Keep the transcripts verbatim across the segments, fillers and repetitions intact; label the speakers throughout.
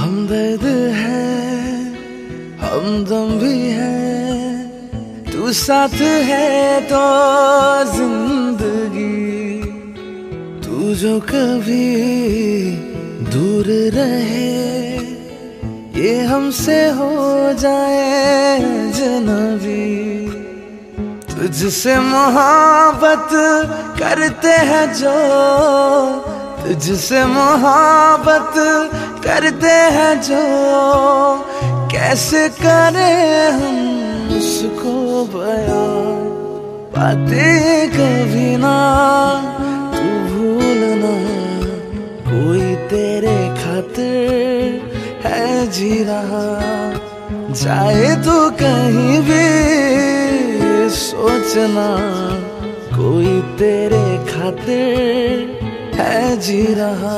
Speaker 1: हमदर्द है, हमदम भी है, तू साथ है तो जिंदगी। तू जो कभी दूर रहे, ये हमसे हो जाए अजनबी। तुझसे मोहब्बत करते हैं जो, तुझसे मोहब्बत करते हैं जो, कैसे करें हम उसको बयां। बातें कभी ना तू भूलना, कोई तेरे खातिर है जी रहा। जाए तो कहीं भी सोचना, कोई तेरे खातिर है जी रहा।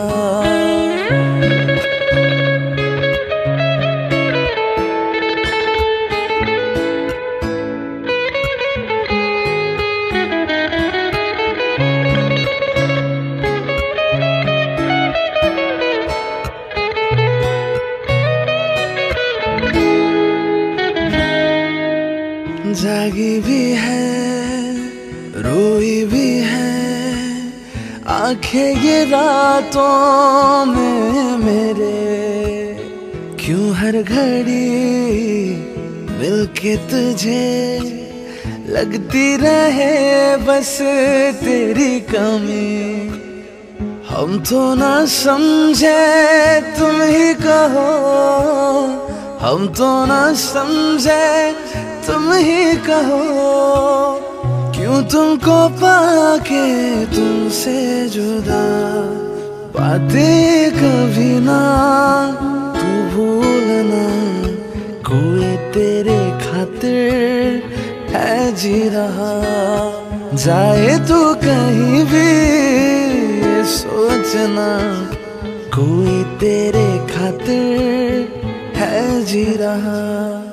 Speaker 1: जागी भी है, रोई भी है, आंखें ये रातों में मेरे। क्यों हर घड़ी मिलके तुझे लगती रहे बस तेरी कमी। हम तो ना समझे तुम ही कहो, हम तो ना समझे तुम ही कहो। क्यों तुमको पाके तुमसे जुदा, बातें कभी ना तू भूलना, कोई तेरे खातिर है जी रहा। जाए तो कहीं भी सोचना, कोई तेरे खातिर है जी रहा।